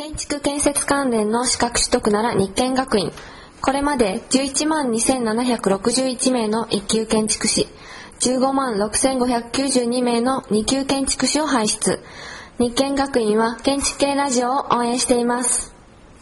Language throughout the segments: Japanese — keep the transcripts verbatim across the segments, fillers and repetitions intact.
建築建設関連の資格取得なら日建学院。これまでじゅういちまんにせんななひゃくろくじゅういちめいのいっ級建築士、じゅうごまんろくせんごひゃくきゅうじゅうにめいのに級建築士を輩出。日建学院は建築系ラジオを応援しています。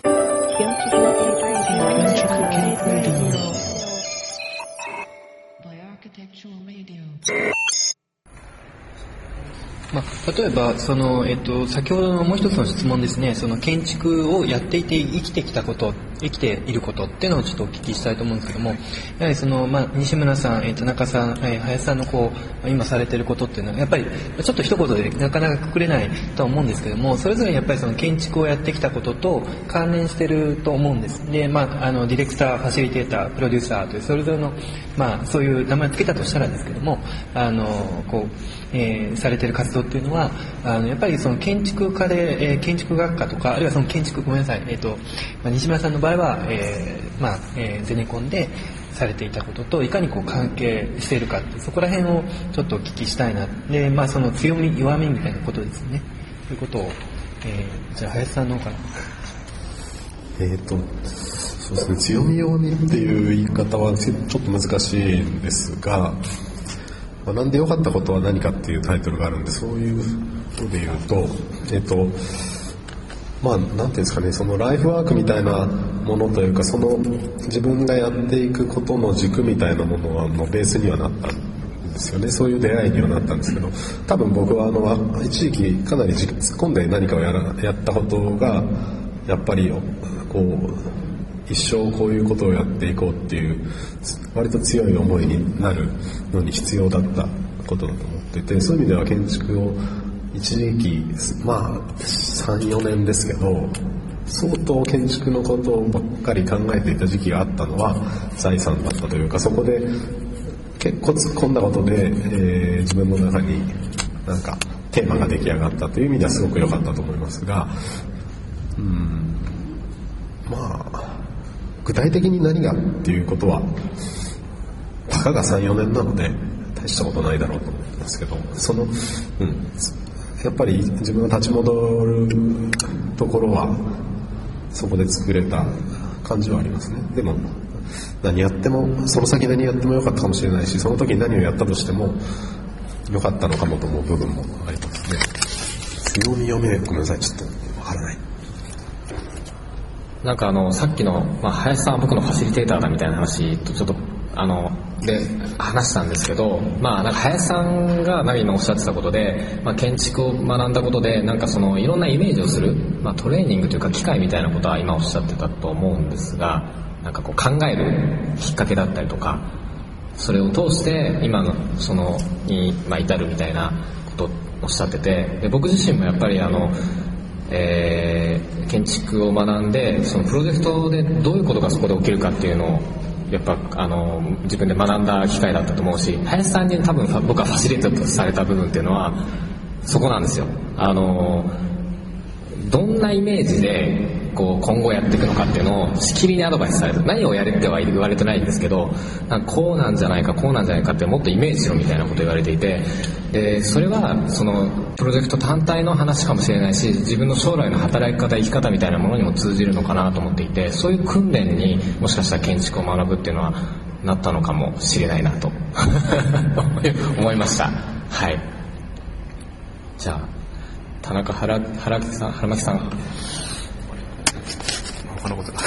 まあ、例えばその、えっと、先ほどのもう一つの質問ですね、その建築をやっていて生きてきたこと、生きていることっていうのをちょっとお聞きしたいと思うんですけども、やはりその、まあ、西村さん、えっと、田中さん、えー、林さんのこう今されていることっていうのはやっぱりちょっと一言でなかなかくくれないとは思うんですけども、それぞれやっぱりその建築をやってきたことと関連していると思うんです。で、まあ、あのディレクター、ファシリテーター、プロデューサーというそれぞれの、まあ、そういう名前をつけたとしたらですけども、あのこう、えー、されている活動っていうのはあのやっぱりその建築家で、えー、建築学科とかあるいはその建築ごめんなさい、えーとまあ、西村さんの場合は、えーまあえー、ゼネコンでされていたことといかにこう関係しているかってそこら辺をちょっとお聞きしたいなで、まあ、その強み弱みみたいなことですね。ということを、えー、じゃあ林さんの方から。 えーとそうですね、強み弱みっていう言い方はちょっと難しいんですが、学んで良かったことは何かっていうタイトルがあるんで、そういうことで言うと、えっとまあなんていうんですかね、そのライフワークみたいなものというか、その自分がやっていくことの軸みたいなもののベースにはなったんですよね。そういう出会いにはなったんですけど、多分僕はあの一時期かなり突っ込んで何かをやらやったことがやっぱりこう一生こういうことをやっていこうっていう割と強い思いになるのに必要だったことだと思ってて、そういう意味では建築を一時期まあ さん,よ 年ですけど相当建築のことばっかり考えていた時期があったのは財産だったというか、そこで結構突っ込んだことで、えー、自分の中になんかテーマが出来上がったという意味ではすごく良かったと思いますが、うーんまあ具体的に何がっていうことはたかが さん,よ 年なので大したことないだろうと思ってますけど、その、うん、やっぱり自分が立ち戻るところはそこで作れた感じはありますね。でも何やってもその先何やってもよかったかもしれないし、その時に何をやったとしてもよかったのかもと思う部分もありますね。強み読めごめんなさい、ちょっとわからない。 なんかあのさっきの、まあ、林さんは僕のファシリテーターだみたいな話とちょっとあので話したんですけど、まあなんか林さんが何今おっしゃってたことで、まあ、建築を学んだことでなんかそのいろんなイメージをする、まあ、トレーニングというか機会みたいなことは今おっしゃってたと思うんですが、なんかこう考えるきっかけだったりとか、それを通して今のそのに、まあ、至るみたいなことをおっしゃってて、で僕自身もやっぱりあのえー、建築を学んでそのプロジェクトでどういうことがそこで起きるかっていうのをやっぱあの自分で学んだ機会だったと思うし、林さんに多分僕はファシリテートされた部分っていうのはそこなんですよ。あのどんなイメージでこう今後やっていくのかっていうのをしきりにアドバイスされる。何をやれっては言われてないんですけど、なんかこうなんじゃないかこうなんじゃないかってもっとイメージしろみたいなことを言われていて、でそれはそのプロジェクト単体の話かもしれないし、自分の将来の働き方生き方みたいなものにも通じるのかなと思っていて、そういう訓練にもしかしたら建築を学ぶっていうのはなったのかもしれないなと思いました。はい。じゃあ田中原原木さん原巻さん。 他のこと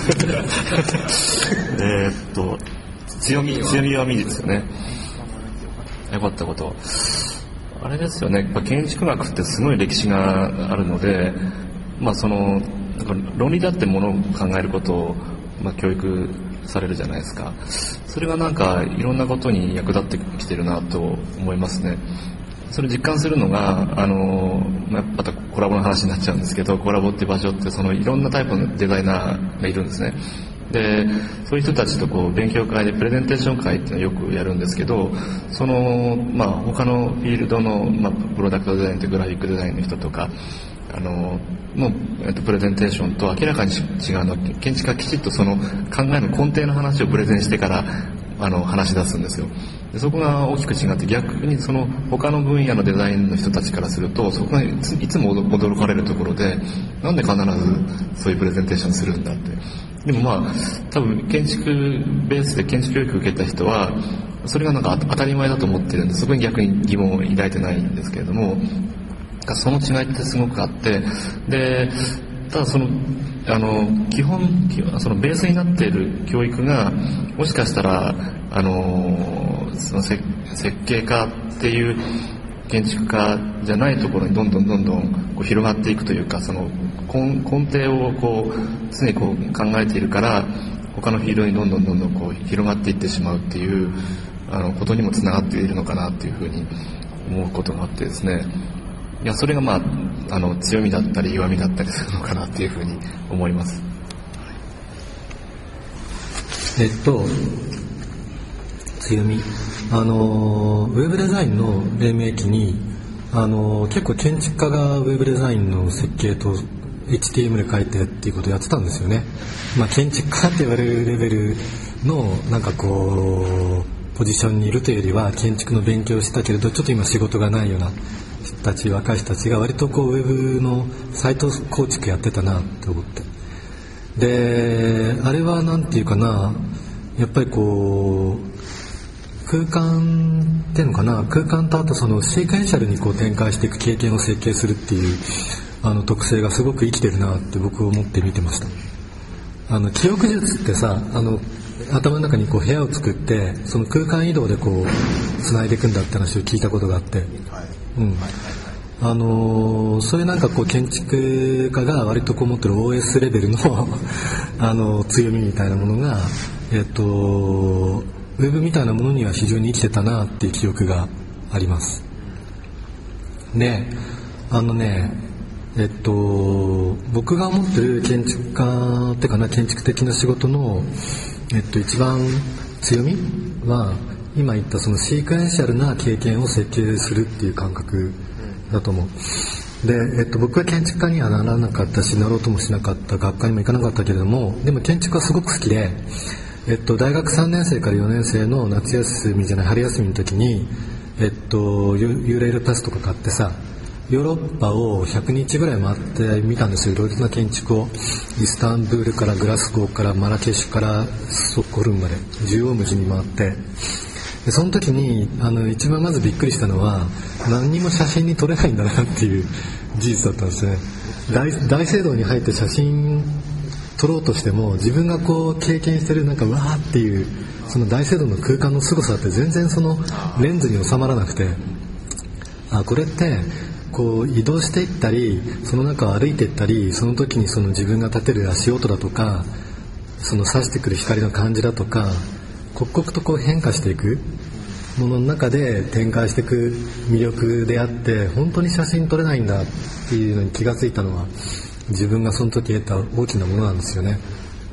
えっと強み強みはみですよね。良かったことあれですよね。やっぱ建築学ってすごい歴史があるので、まあそのなんか論理だってものを考えることを、まあ、教育されるじゃないですか。それがなんかいろんなことに役立ってきてるなと思いますね。それ実感するのがあのまたコラボの話になっちゃうんですけど、コラボっていう場所ってそのいろんなタイプのデザイナーがいるんですね。でそういう人たちとこう勉強会でプレゼンテーション会っていうのをよくやるんですけど、その、まあ、他のフィールドの、まあ、プロダクトデザインとグラフィックデザインの人とかあのの、えっと、プレゼンテーションと明らかに違うのは、建築家はきちっとその考えの根底の話をプレゼンしてからあの話し出すんですよ。 でそこが大きく違って、逆にその他の分野のデザインの人たちからするとそこがいつ、いつも驚かれるところで、なんで必ずそういうプレゼンテーションするんだって。でもまあ多分建築ベースで建築教育を受けた人はそれがなんか当たり前だと思ってるんで、そこに逆に疑問を抱いてないんですけれども、その違いってすごくあって、でただそのあの基本そのベースになっている教育がもしかしたらあのその設計家っていう建築家じゃないところにどんどんどんどんこう広がっていくというか、その 根, 根底をこう常にこう考えているから他のフィールドにどんどんどんどんこう広がっていってしまうっていうあのことにもつながっているのかなっていうふうに思うことがあってですね、いやそれがまああの強みだったり弱みだったりするのかなっていうふうに思います。 えっと強み、あのウェブデザインの黎明期にあの結構建築家がウェブデザインの設計と エイチティーエム で書いてっていうことをやってたんですよね。まあ、建築家って言われるレベルのなんかこうポジションにいるというよりは建築の勉強をしたけれどちょっと今仕事がないような人たち、若い人たちが割とこうウェブのサイト構築やってたなって思って、であれはなんていうかな、やっぱりこう空間っていうのかな、空間とあとそのシークエンシャルにこう展開していく経験を設計するっていうあの特性がすごく生きてるなって僕は思って見てました。あの記憶術ってさ、あの頭の中にこう部屋を作ってその空間移動でこう繋いでいくんだって話を聞いたことがあって、うん、あのー、そういうなんかこう建築家が割とこう持ってる オーエス レベルのあの強みみたいなものがえっとウェブみたいなものには非常に生きてたなっていう記憶があります。で、あのね、えっと僕が思ってる建築家ってかな、建築的な仕事のえっと一番強みは今言ったそのシークエンシャルな経験を設計するっていう感覚だと思う。で、えっと僕は建築家にはならなかったし、なろうともしなかった、学科にも行かなかったけれども、でも建築はすごく好きで。えっと、大学さんねん生からよねん生の夏休みじゃない春休みの時に、えっと、ユーレールパスとか買ってさ、ヨーロッパをひゃくにちぐらい回ってみたんですよ。いろいろな建築をイスタンブールからグラスゴーからマラケシュからストックホルムまで縦横無尽に回って、でその時にあの一番まずびっくりしたのは何にも写真に撮れないんだなっていう事実だったんですね。 大, 大聖堂に入って写真撮ろうとしても自分がこう経験してるなんかわーっていうその大聖堂の空間の凄さって全然そのレンズに収まらなくて、あ、これってこう移動していったりその中を歩いていったり、その時にその自分が立てる足音だとかその差してくる光の感じだとか刻々とこう変化していくものの中で展開していく魅力であって、本当に写真撮れないんだっていうのに気がついたのは自分がその時得た大きなものなんですよね。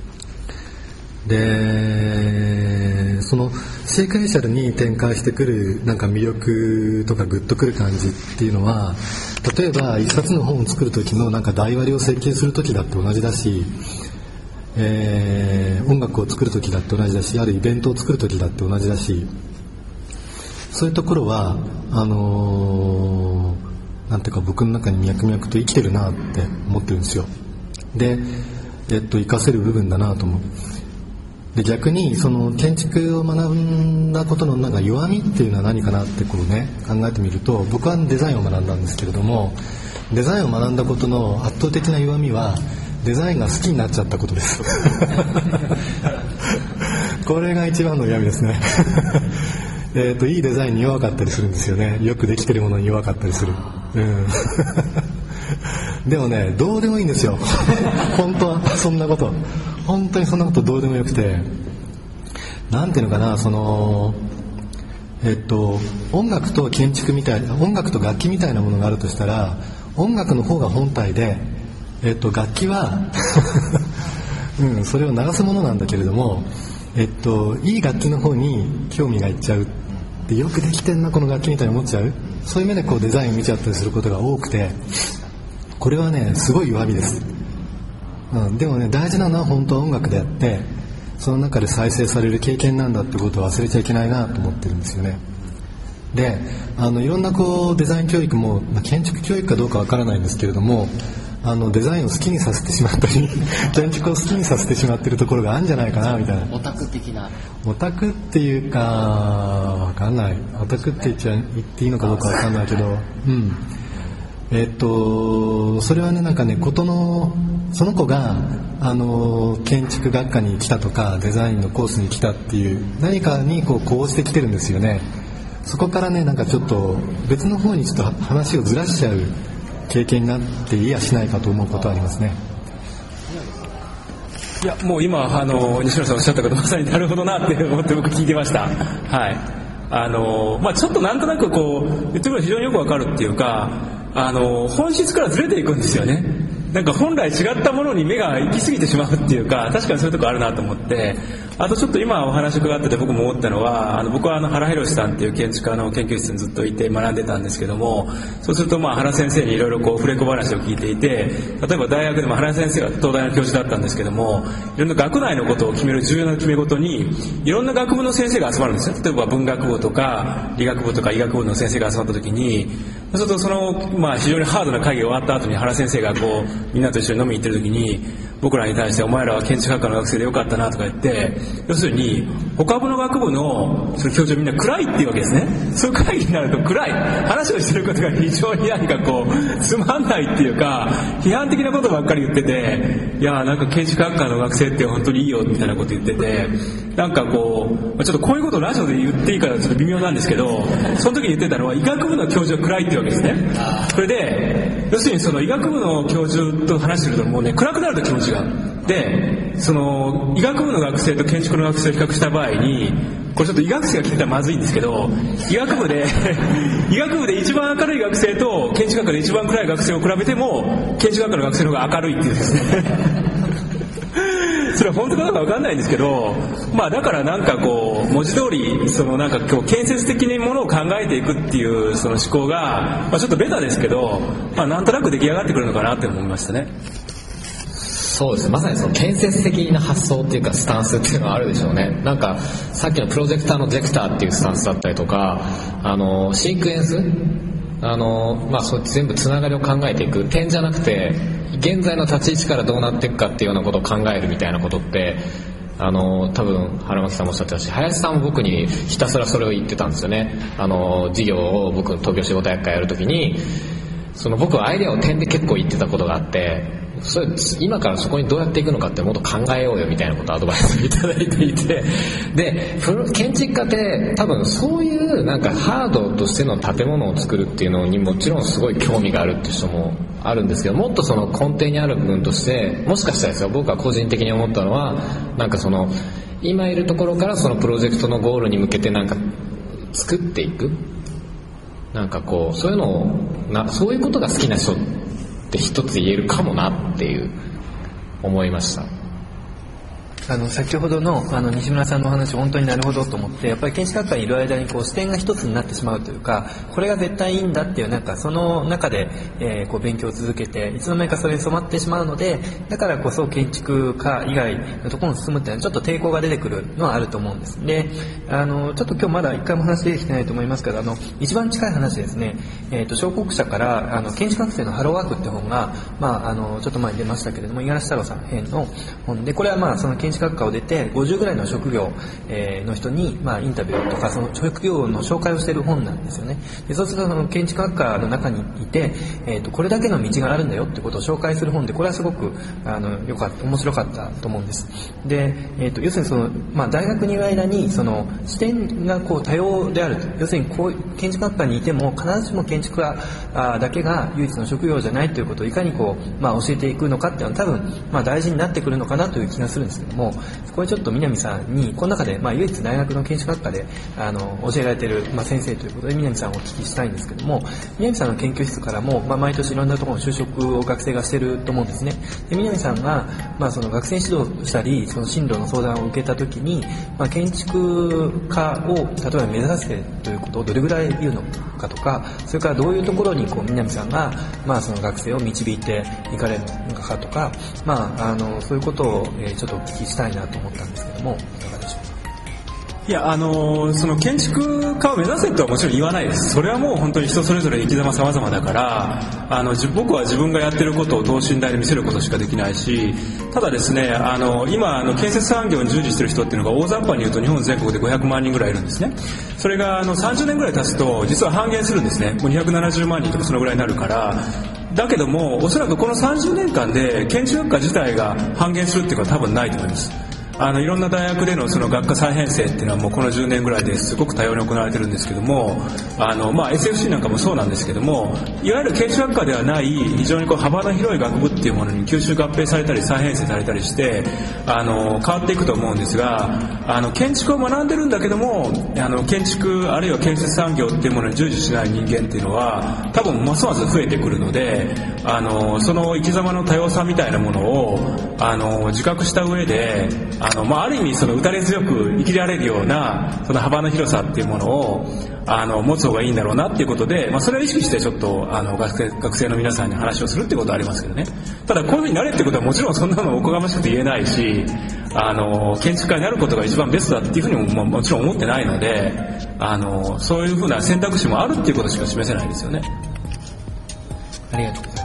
で、そのシークエンシャルに展開してくるなんか魅力とかグッとくる感じっていうのは、例えば一冊の本を作る時のなんか台割りを設計する時だって同じだし、えー、音楽を作る時だって同じだし、あるイベントを作る時だって同じだし、そういうところはあのーなんていうか僕の中に脈々と生きてるなって思ってるんですよ。で、えっと、活かせる部分だなと思う。で、逆にその建築を学んだことのなんか弱みっていうのは何かなってこうね考えてみると、僕はデザインを学んだんですけれども、デザインを学んだことの圧倒的な弱みはデザインが好きになっちゃったことですこれが一番の弱みですねえーといいデザインに弱かったりするんですよね。よくできてるものに弱かったりする、うん、でもね、どうでもいいんですよ本当はそんなこと本当にそんなことどうでもよくて、なんていうのかな、そのえっと音楽と建築みたいな、音楽と楽器みたいなものがあるとしたら、音楽の方が本体で、えっと楽器は、うん、それを流すものなんだけれども、えっといい楽器の方に興味がいっちゃう。で、よくできてんなこの楽器みたいに思っちゃう、そういう目でこうデザインを見ちゃったりすることが多くて、これはねすごい弱みです、うん、でもね大事なのは本当は音楽であって、 その中で再生される経験なんだってことを忘れちゃいけないなと思ってるんですよね。で、あのいろんなこうデザイン教育も、まあ、建築教育かどうかわからないんですけれども、あのデザインを好きにさせてしまったり建築を好きにさせてしまっているところがあるんじゃないかなみたいな。 オタク的な。 オタクっていうかわかんない。オタクって言っちゃ言っていいのかどうかわかんないけど、うん。えっとそれはね、なんかね、ことのその子があの建築学科に来たとかデザインのコースに来たっていう何かにこうこうしてきてるんですよね。そこからね、なんかちょっと別の方にちょっと話をずらしちゃう経験になっていやしないかと思うことはありますね。 いや、もう今あの西村さんおっしゃったことまさになるほどなって思って僕聞いてました。はい。あのまあちょっとなんとなくこう言ってみれば非常によくわかるっていうか、あの本質からずれていくんですよね。なんか本来違ったものに目が行き過ぎてしまうっていうか、確かにそういうとこあるなと思って。あとちょっと今お話伺ってて僕も思ったのは、あの僕はあの原博さんっていう建築家の研究室にずっといて学んでたんですけども、そうするとまあ原先生にいろいろこう触れ子話を聞いていて、例えば大学でも原先生が東大の教授だったんですけども、いろんな学内のことを決める重要な決め事にいろんな学部の先生が集まるんですね。例えば文学部とか理学部とか医学部の先生が集まった時に、そうするとそのまあ非常にハードな会議が終わった後に原先生がこうみんなと一緒に飲みに行ってる時に、僕らに対してお前らは建築学科の学生でよかったなとか言って、要するに他部の学部のその教授みんな暗いっていうわけですね。そういう会議になると暗い話をしてることが非常に何かこうつまんないっていうか批判的なことばっかり言ってて、いやなんか建築学科の学生って本当にいいよみたいなこと言ってて、なんかこうちょっとこういうことをラジオで言っていいからちょっと微妙なんですけど、その時に言ってたのは医学部の教授は暗いっていうわけですね。それで要するにその医学部の教授と話してるともうね暗くなると気持ちがで、その医学部の学生と建築の学生を比較した場合に、これちょっと医学生が聞いたらまずいんですけど、医学部で医学部で一番明るい学生と建築学科で一番暗い学生を比べても建築学科の学生の方が明るいっていうですねそれは本当かどうか分かんないんですけど、まあだからなんかこう文字通りそのなんかこう建設的にものを考えていくっていうその思考が、まあ、ちょっとベタですけど、まあなんとなく出来上がってくるのかなって思いましたね。 そうです。まさにその建設的な発想っていうかスタンスっていうのはあるでしょうね。なんかさっきのプロジェクターのジェクターっていうスタンスだったりとか、あのシークエンス、あのまあそう全部つながりを考えていく、点じゃなくて現在の立ち位置からどうなっていくかっていうようなことを考えるみたいなことって、あの多分原巻さんもおっしゃってたし、林さんも僕にひたすらそれを言ってたんですよね。あの事業を僕東京仕事役会やるときに、その僕はアイデアを点で結構言ってたことがあって、それ今からそこにどうやっていくのかってもっと考えようよみたいなことをアドバイスをいただいていて、で建築家って多分そういうなんかハードとしての建物を作るっていうのにもちろんすごい興味があるっていう人もあるんですけど、もっとその根底にある部分として、もしかしたらですよ、僕は個人的に思ったのは、なんかその今いるところからそのプロジェクトのゴールに向けてなんか作っていく、なんかこうそういうのをな、そういうことが好きな人って一つ言えるかもなっていう思いました。 あの先ほど の, あの西村さんのお話本当になるほどと思って、やっぱり建築学科にいる間にこう視点が一つになってしまうというか、これが絶対いいんだっていうなんかその中で、えー、こう勉強を続けていつの間にかそれに染まってしまうので、だからこそ建築家以外のところに進むっていうのはちょっと抵抗が出てくるのはあると思うんです。で、あのちょっと今日まだ一回も話できてないと思いますけど、あの一番近い話ですね、えー、と小国社からあの建築学生のハローワークって本が、まあ、あのちょっと前に出ましたけれども、五十嵐太郎さん編の本で、これはまあその建築学科を出てごじゅうぐらいの職業の人に、まあ、インタビューとかその職業の紹介をしている本なんですよね。でそうするとその建築学科の中にいて、えー、とこれだけの道があるんだよってことを紹介する本で、これはすごくあのよかった、面白かったと思うんです。で、えー、と要するにその、まあ、大学にいる間にその視点がこう多様であると、要するにこう建築学科にいても必ずしも建築家だけが唯一の職業じゃないということをいかにこう、まあ、教えていくのかっていうのは多分、まあ、大事になってくるのかなという気がするんですけども、これちょっと南さんにこの中で、まあ、唯一大学の建築学科であの教えられている、まあ、先生ということで南さんをお聞きしたいんですけども、南さんの研究室からも、まあ、毎年いろんなところの就職を学生がしていると思うんですね。で南さんが、まあ、その学生指導したりその進路の相談を受けたときに、まあ、建築家を例えば目指せということをどれぐらい言うのかとか、それからどういうところにこう南さんが、まあ、その学生を導いていかれるのかとか、まあ、あのそういうことを、えー、ちょっとお聞きししたいなと思ったんですけども、いかがでしょうか。 いや、あのー、その建築家を目指せとはもちろん言わないです。それはもう本当に人それぞれ生き様様々だから、あの僕は自分がやってることを等身大で見せることしかできないし、ただですね、あの今あの建設産業に従事してる人っていうのが大雑把に言うと日本全国でごひゃくまんにんぐらいいるんですね。それがあのさんじゅうねんぐらい経つと実は半減するんですね。もうにひゃくななじゅうまんにんとかそのぐらいになるから。だけどもおそらくこのさんじゅうねんかんで建築学科自体が半減するっていうことは多分ないと思います。あのいろんな大学でのその学科再編成っていうのはもうこのじゅうねんぐらいですごく多様に行われてるんですけども、あの、まあ、エスエフシー なんかもそうなんですけども、いわゆる建築学科ではない非常にこう幅の広い学部っていうものに吸収合併されたり再編成されたりしてあの変わっていくと思うんですが、あの建築を学んでるんだけどもあの建築あるいは建設産業っていうものに従事しない人間っていうのは多分ますます増えてくるので、あのその生き様の多様さみたいなものをあの自覚した上であの、まあ、ある意味その打たれ強く生きられるようなその幅の広さっていうものをあの持つ方がいいんだろうなっていうことで、まあ、それを意識してちょっとあの学生、学生の皆さんに話をするってことはありますけどね。ただこういうふうになれってことはもちろんそんなのおこがましくて言えないし、あの建築家になることが一番ベストだっていうふうにも、まあ、もちろん思ってないので、あのそういうふうな選択肢もあるっていうことしか示せないですよね。 ありがとうございます。